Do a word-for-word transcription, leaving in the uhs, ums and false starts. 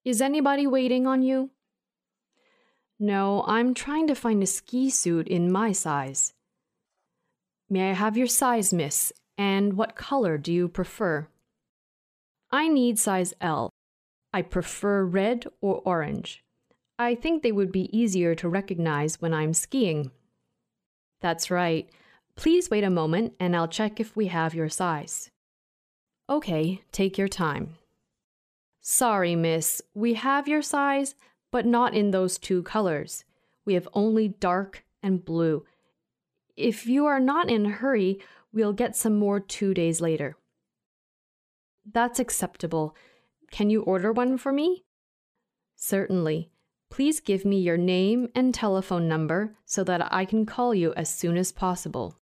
Is anybody waiting on you? No, I'm trying to find a ski suit in my size. May I have your size, miss? And what color do you prefer? I need size L. I prefer red or orange. I think they would be easier to recognize when I'm skiing. That's right. Please wait a moment and I'll check if we have your size. Okay, take your time. Sorry, miss, we have your size, but not in those two colors. We have only dark and blue. If you are not in a hurry, we'll get some more two days later. That's acceptable. Can you order one for me? Certainly. Please give me your name and telephone number so that I can call you as soon as possible.